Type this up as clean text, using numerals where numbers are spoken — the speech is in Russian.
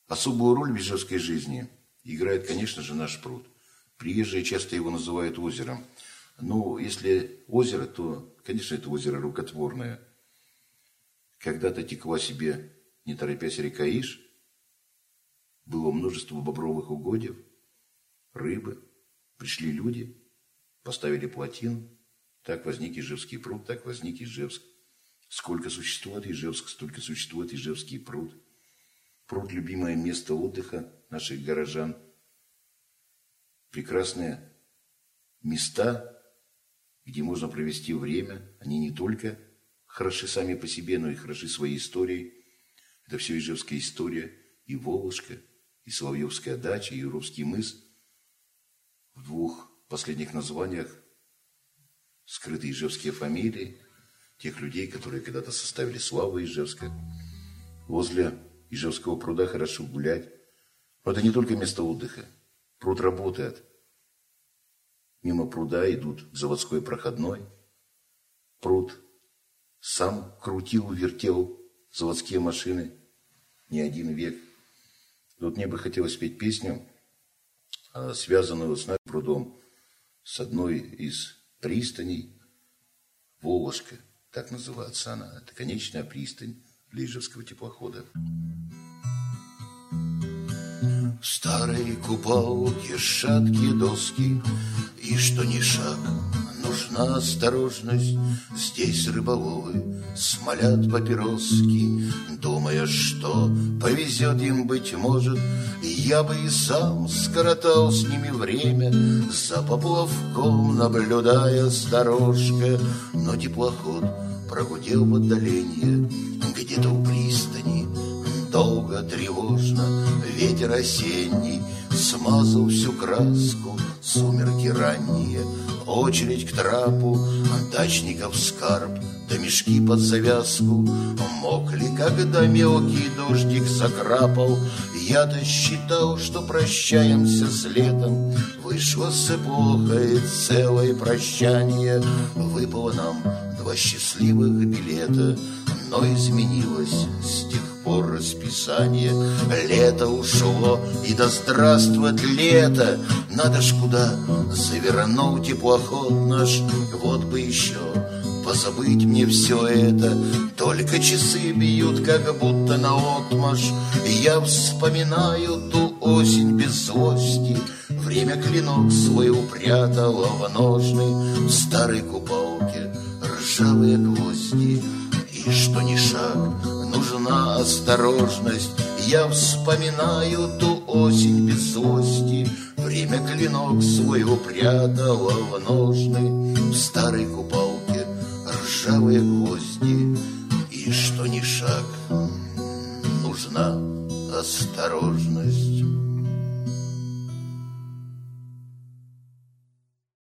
Особую роль в ижевской жизни играет, конечно же, наш пруд. Приезжие часто его называют озером. Но если озеро, то, конечно, это озеро рукотворное. Когда-то текла себе, не торопясь, река Иж. Было множество бобровых угодьев, рыбы. Пришли люди, поставили плотину. Так возник Ижевский пруд, так возник Ижевск. Сколько существует Ижевск, столько существует Ижевский пруд. Пруд – любимое место отдыха наших горожан. Прекрасные места, где можно провести время. Они не только хороши сами по себе, но и хороши своей историей. Это все ижевская история. И Волошка, и Соловьевская дача, и Юровский мыс. В двух последних названиях скрыты ижевские фамилии тех людей, которые когда-то составили славу Ижевска. Возле Ижевского пруда хорошо гулять. Но это не только место отдыха. Пруд работает. Мимо пруда идут к заводской проходной. Пруд сам крутил, вертел заводские машины не один век. Вот мне бы хотелось спеть песню, связанную с нашим прудом, с одной из пристаней. Волошка, так называется она. Это конечная пристань для ижевского теплохода. Старые купалки, шаткие доски, и что ни шаг, нужна осторожность. Здесь рыболовы смолят папироски, думая, что повезет им, быть может. Я бы и сам скоротал с ними время, за поплавком наблюдая сторожка. Но теплоход прогудел в отдалении, где-то у пристани. Долго, тревожно, ветер осенний смазал всю краску, сумерки ранние. Очередь к трапу, дачников скарб, да мешки под завязку. Мокли, когда мелкий дождик закрапал. Я-то считал, что прощаемся с летом. Вышло с эпохой целое прощание. Выпало нам 2 счастливых билета, но изменилось с тех пор расписание. Лето ушло, и да здравствует лето. Надо ж куда завернул теплоход наш. Вот бы еще позабыть мне все это. Только часы бьют, как будто наотмашь. Я вспоминаю ту осень без злости. Время клинок свой упрятало в ножны. В старой купалке ржавые гвозди. И что ни шаг, нужна осторожность. Я вспоминаю ту осень без злости. Время клинок свой упрятало в ножны. В старой купалке ржавые гвозди. И что ни шаг, нужна осторожность.